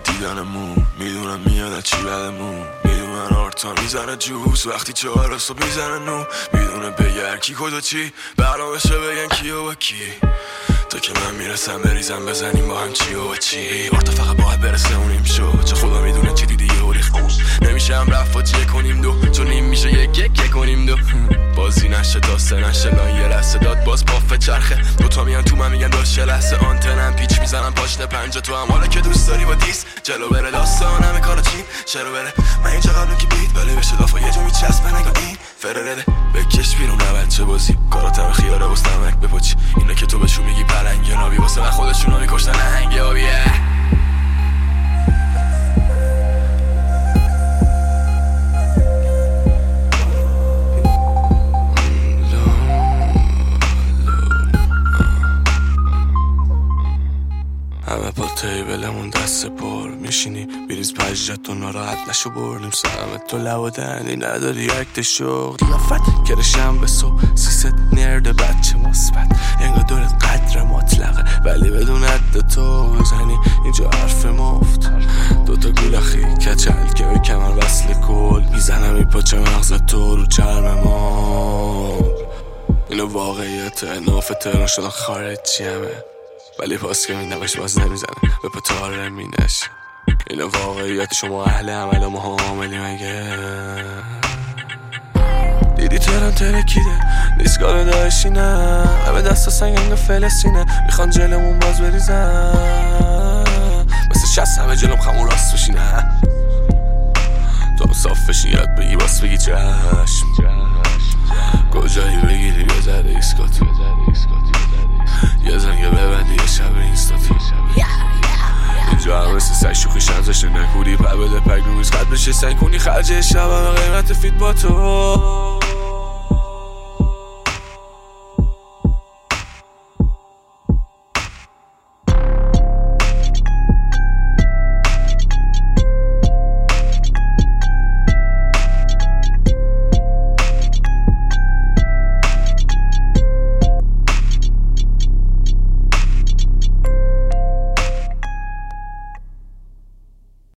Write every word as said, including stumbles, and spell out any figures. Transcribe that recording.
دیدنمون، میدونم میاد از چی بدمون، میدونن آرتا میزنه جوز وقتی چهار صبح میزنه نو، میدونه بگر کی کجا چی برنامه‌شه بگن کی و کی، تا که من میرسم بریزم بزنیم با هم چی و چی. آرتا فقط باید برسه اونیم شو، چه خدا میدونه چی دیدی و ریخ نمیشه هم رفت چیه کنیم دو، چون این میشه یک یک یک کنیم دو، بازی نشه تا سه نشه لان یه لحظه داد باز پافه چرخه، دوتا میان تو من میگن داشت یه لحظه آنتنم پیچ میزنم پاشنه پنجه تو هم حالا که دوست داری با دیس جلو بره داستان همه کارا چین چرا بره من اینجا قبلم که بیت بله بشه دافا یه جو میچسبه نگاه این فررده بکش بیرون نه بچه بازی کاراتم خیاره واسه نمک بپاچی اینه که تو بهشون میگی پلنگ یا نابی واسه من خودشون رو میکشتن هنگ آبیه. همه با تیبلمون دست پر میشینی بیریز پجت و ناراحت نشو بردیم سلامت تو لب و دهنی نداری اکت شغل قیافت کرشم به صبح سیست نرد بچه مثبت انگار دورت قدر مطلقه ولی بدون عد تو بزنی اینجا حرف مفت دوتا گولخی کچل که به کمر وصل کل میزنم این پاچه مغز تو رو چرم ما اینو واقعیت ناف تهران شدن خارجی همه ولی پاس که میدمش باز نمیزنه به پتاره مینش اینو واقعیت شما اهل عمل و ما عاملی مگه دیدی تهران ترکیده نیستگاه داشتی نه همه دستا سنگنگ فلسطینه میخوان جلمون باز بریزن مثل شست همه جلم خمون راست بشی نه تو هم صاف بشی یاد بگی باس بگی چشم کجایی بگیری یه ذره ایسکات یه زنگه ببندی یه شب اینستاتی اینجا هم مثل سگ شوخی شمزش نکونی پر بده پک نویز قد بشه سنگ کنی خرج شب همه قیمت فیت با تو